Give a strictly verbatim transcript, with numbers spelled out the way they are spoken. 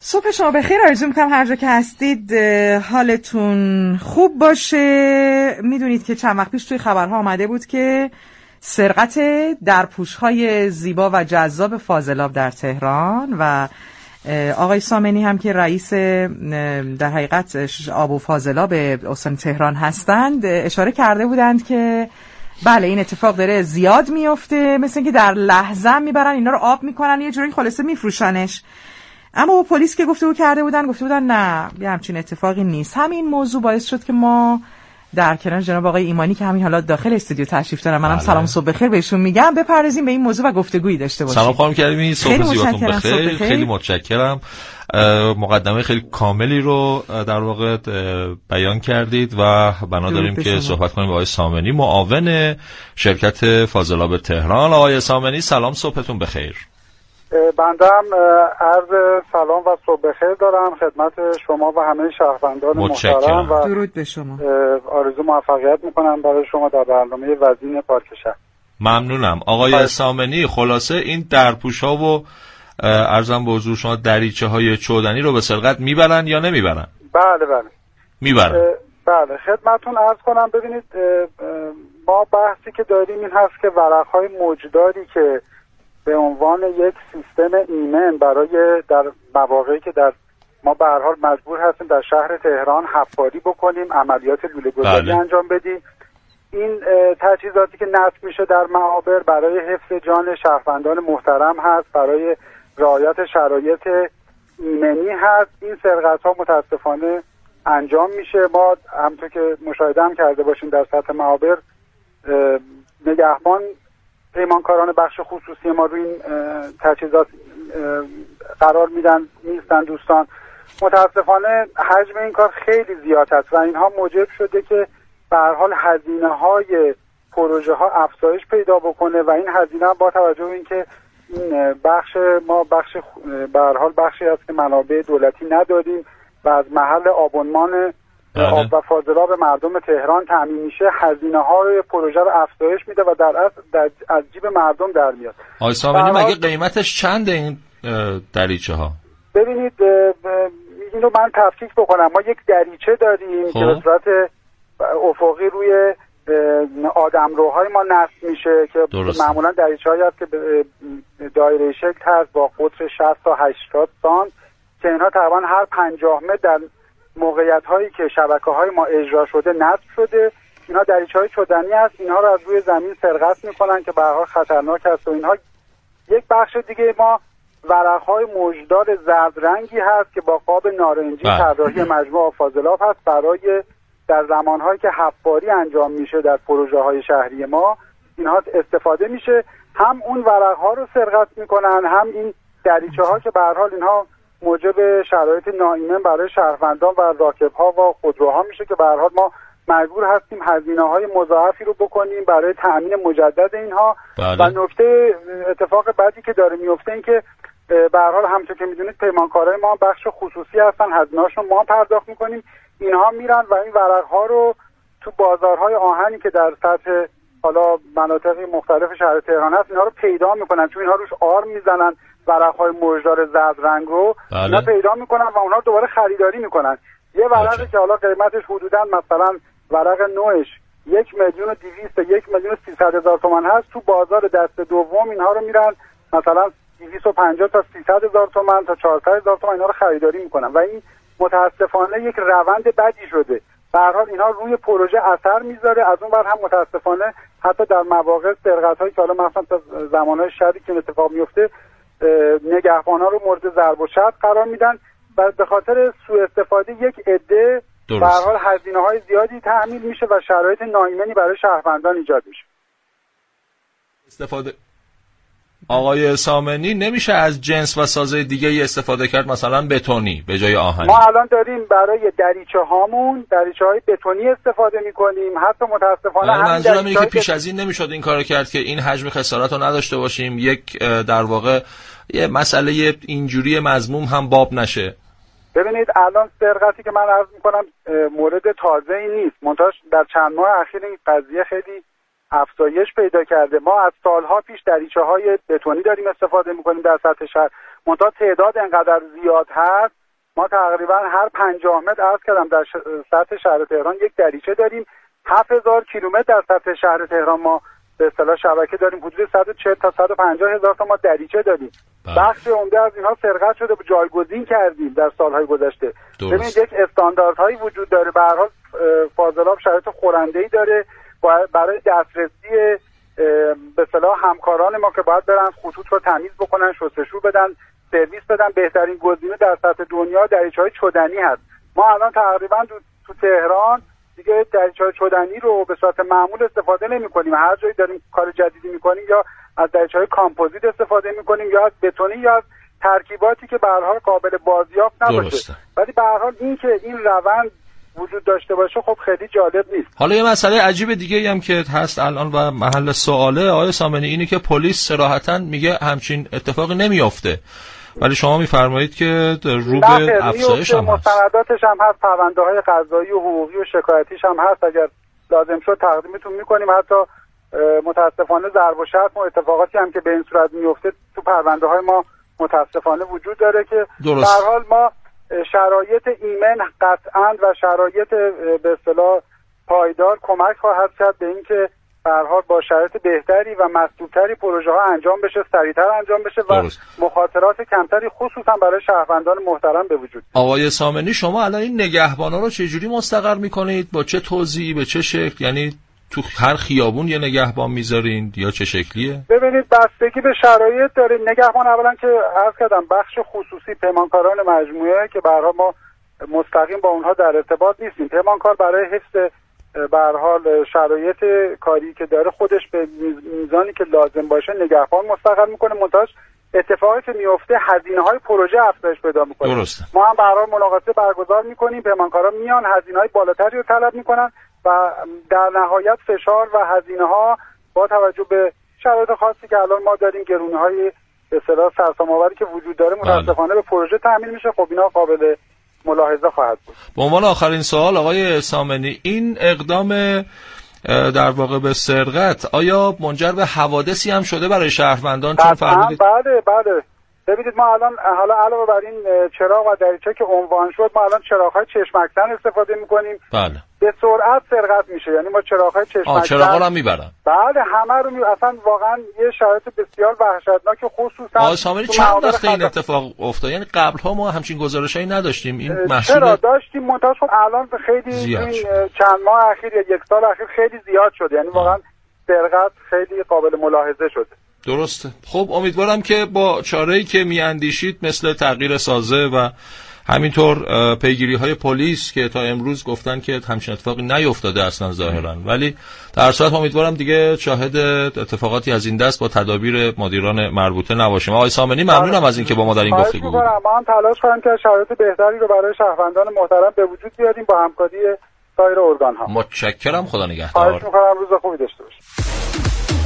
صبح شما بخیر. آرزو میکنم هر جا که هستید حالتون خوب باشه. میدونید که چند وقت پیش توی خبرها آمده بود که سرقت درپوش‌های زیبا و جذاب فاضلاب در تهران و آقای سامنی هم که رئیس در حقیقت آب و فاضلاب استان تهران هستند اشاره کرده بودند که بله این اتفاق داره زیاد میفته، مثل اینکه در لحظه میبرن اینا رو آب میکنن یه جوری خلاصه میفروشنش. اما با پلیس که گفتگو کرده بودن گفته بودن نه یه همچین اتفاقی نیست. همین موضوع باعث شد که ما در کنار جناب آقای ایمانی که همین حالا داخل استودیو تشریف دارن، منم سلام صبح بخیر بهشون میگم، بپردازیم به این موضوع و گفتگویی داشته باشیم. سلام خانم کریمی، صبح زیباتون بخیر. خیلی متشکرم. مقدمه خیلی کاملی رو در واقع بیان کردید و بنا داریم که صحبت کنیم با آقای سامنی، معاون شرکت فاضلاب تهران. آقای سامنی سلام، صبحتون بخیر. بنده هم عرض سلام و صبح بخیر دارم خدمت شما و همه شهروندان محترم و درود به شما. آرزو موفقیت میکنم برای شما در برنامه وزین پارک شهر. ممنونم. آقای سامنی، خلاصه این درپوش‌ها و عرضم به حضور شما دریچه های چودنی رو به سرقت میبرن یا نمیبرن؟ بله بله میبرن. بله خدمتون عرض کنم. ببینید ما بحثی که داریم این هست که ورق‌های موجداری که به عنوان یک سیستم ایمن برای در مواقعی که در ما به هر حال مجبور هستیم در شهر تهران حفاری بکنیم، عملیات لوله گذاری بله. انجام بدیم، این تجهیزاتی که نصب میشه در معابر برای حفظ جان شهروندان محترم هست، برای رعایت شرایط ایمنی هست. این سرقت ها متاسفانه انجام میشه. ما همونطور که مشاهده هم کرده باشیم در سطح معابر نگهبان پیمانکاران بخش خصوصی ما روی این تجهیزات قرار میدن نیستن دوستان. متاسفانه حجم این کار خیلی زیاد است و اینها موجب شده که به هر حال هزینه های پروژه ها افزایش پیدا بکنه و این هزینه با توجه به اینکه این بخش ما بخش به هر حال بخشی است که منابع دولتی نداریم و از محل آبونمان آب و فاضلاب مردم تهران تامین میشه، هزینه های پروژه رو افزایش میده و در اصل از جیب مردم در میاد. آقای سامنی مگه قیمتش چنده این دریچه ها؟ ببینید اینو من تفکیک بکنم. ما یک دریچه داریم که به صورت افقی روی آدمروهای ما نصب میشه که درسته. معمولا دریچه هایی هست که دایره شکل هست با قطر شصت تا هشتاد سانت که اینها تقریبا هر پنجاه متر در موقعیت هایی که شبکه های ما اجرا شده نصب شده. اینها دریچه های چدنی هست، اینها رو از روی زمین سرقت میکنن که به هر حال خطرناک است. و اینها یک بخش دیگه ما ورق های موجدار زرد رنگی هست که با قاب نارنجی طراحی مجموعه فاضلاب هست برای در زمانهایی که حفاری انجام میشه در پروژه های شهری ما اینها استفاده میشه. هم اون ورق ها رو سرقت میکنن، هم این دریچه ها که به هر حال اینها موجب شرایط ناایمن برای شهروندان و راکب‌ها و خودروها میشه که به هر حال ما مجبور هستیم هزینه‌های مضاعفی رو بکنیم برای تأمین مجدد اینها. بله. و نکته اتفاق بعدی که داره میفته این که به هر حال همونطور که میدونید پیمانکارای ما بخش خصوصی هستن، هزینه‌هاشون ما پرداخت میکنیم، اینها میرن و این ورق‌ها رو تو بازارهای آهنی که در سطح حالا مناطق مختلف شهر تهران هست اینها رو پیدا میکنن، چون اینها روش آرم میزنن ورق‌های موجدار زرد رنگ رو. بله. اینا پیدا میکنن و اونها دوباره خریداری میکنن. یه ورقی که حالا قیمتش حدوداً مثلا ورق نوش یک میلیون و دویست یک میلیون و سیصد هزار تومان هست، تو بازار دست دوم اینها رو میرن مثلا دویست و پنجاه تا سیصد هزار تومان تا چهارصد هزار تومان اینا رو خریداری میکنن و این متاسفانه یک روند بدی شده. به هر حال اینها روی پروژه اثر میذاره. از اون ور هم متاسفانه حتی در مواقع سرقت‌هایی که حالا مثلا تا زمانهای شدی که اتفاق میفته نگهبان‌ها رو مورد ضرب و شتم قرار میدن و به خاطر سوء استفاده یک عده به هر حال هزینه‌های زیادی تأمین میشه و شرایط ناایمنی برای شهروندان ایجاد میشه. استفاده آقای سامنی نمیشه از جنس و سازه دیگه ای استفاده کرد، مثلا بتونی به جای آهنی؟ ما الان داریم برای دریچه هامون دریچه های بتونی استفاده میکنیم. حتی متاسفانه همین منظورم اینه که پیش از این نمیشد این کارو کرد که این حجم خسارت رو نداشته باشیم، یک در واقع یه مسئله اینجوری مذموم هم باب نشه. ببینید الان سرقتی که من عرض میکنم مورد تازه‌ای نیست، منتها در چند ماه اخیر این قضیه خیلی افزایش پیدا کرده. ما از سالها پیش دریچه های بتونی داریم استفاده میکنیم در سطح شهر، منتها تعداد انقدر زیاد هست ما تقریبا هر پنجاه متر عرض کردم در سطح شهر تهران یک دریچه داریم. هفت هزار کیلومتر در سطح شهر تهران ما به اصطلاح شبکه داریم. حدود صد و چهل تا صد و پنجاه هزار تا ما دریچه داریم. بخش عمده از اینها سرقت شده، جایگزین کردیم در سالهای گذشته. ببینید یک استانداردهایی وجود داره. به هر حال فاضلاب شرایط خورنده‌ای داره برای دسترسی به اصطلاح همکاران ما که باید برن خطوط رو تمیز بکنن، شستشو بدن، سرویس بدن. بهترین گزینه در سطح دنیا دریچه‌های چدنی هست. ما الان تقریبا تو تهران دیگه دریچه‌های چدنی رو به صورت معمول استفاده نمی‌کنیم. هر جایی داریم کار جدیدی می‌کنیم یا از دریچه‌های کامپوزیت استفاده می‌کنیم یا از بتونی یا از ترکیباتی که به هر حال قابل بازیافت نباشه. ولی به هر حال این که این روند وجود داشته باشه خب خیلی جالب نیست. حالا یه مسئله عجیب دیگه هم که هست الان و محل سواله آقای سامنی اینه که پلیس صراحتاً میگه همچین اتفاقی نمیافته، ولی شما میفرمایید که رو به افزایش هم هست. مستنداتش هم هست، پرونده‌های قضایی و حقوقی و شکایتیش هم هست. اگر لازم شد تقدیمتون میکنیم. حتی متاسفانه ضرب و شتم و اتفاقاتی هم که به این صورت میفته تو پرونده‌های ما متاسفانه وجود داره که به هر حال ما شرایط ایمن قطعاً و شرایط به اصطلاح پایدار کمک خواهد کرد به اینکه به هر حال با شرایط بهتری و مسئول‌تری پروژه ها انجام بشه، سریعتر انجام بشه و درست. مخاطرات کمتری خصوصا برای شهروندان محترم به وجود. آقای سامنی شما الان این نگهبانا رو چه جوری مستقر می‌کنید؟ با چه توزیعی، به چه شکل؟ یعنی تو هر خیابون یه نگهبان میذارین یا چه شکلیه؟ ببینید بستگی به شرایط داره. نگهبان اولا که عرض کردم بخش خصوصی پیمانکاران مجموعه که به هر حال ما مستقیم با اونها در ارتباط نیستیم. پیمانکار برای حفظ به هر حال شرایط کاری که داره خودش به میزانی که لازم باشه نگهبان مستقر میکنه. منتهاش اتفاقی که میفته هزینه‌های پروژه افزایش پیدا میکنه. درسته. ما هم به هر حال ملاقات برگزار میکنیم، پیمانکارا میان هزینه‌های بالاتری رو طلب میکنن و در نهایت فشار و هزینه‌ها با توجه به شرایط خاصی که الان ما داریم، گرونی‌های به اصطلاح سرسام‌آوری که وجود داره متأسفانه به پروژه تأمین میشه. خب اینا قابل ملاحظه خواهد بود. به عنوان آخرین سوال آقای سامنی، این اقدام در واقع به سرقت آیا منجر به حوادثی هم شده برای شهروندان؟ چون فرمودید بله بله. ببینید ما الان حالا علاوه بر این چراغ و دریچه که عنوان شد ما الان چراغ‌های چشمک‌زن استفاده می‌کنیم. بله. به سرعت سرقت میشه. یعنی ما چراغ‌های چشمک‌زن آ چراغا هم میبرن. بله همه رو می... اصلا واقعا یه شرایط بسیار وحشتناک خصوصا آقای سامنی چند وقت این اتفاق افتاد؟ یعنی قبل‌ها ما همچین گزارشایی نداشتیم. این محصول چرا داشتیم منتها خب الان خیلی این چند ماه اخیر یا یک سال اخیر خیلی زیاد شده. یعنی واقعا سرقت خیلی قابل ملاحظه شده. درسته. خب امیدوارم که با چاره‌ای که میاندیشید مثل تغییر سازه و همینطور پیگیری‌های پلیس که تا امروز گفتن که همچین اتفاقی نیفتاده اصلا ظاهرا، ولی در صورت امیدوارم دیگه شاهد اتفاقاتی از این دست با تدابیر مدیران مربوطه نباشیم. آقای سامنی ممنونم از اینکه با ما در این گفتگو بودید. ما هم تلاش کنیم که شرایط بهتری رو برای شهروندان محترم به وجود بیاریم با همکاری سایر ارگان‌ها. متشکرم. خدا نگهدار. خواهش می‌کنم روز خوبی داشته باشید.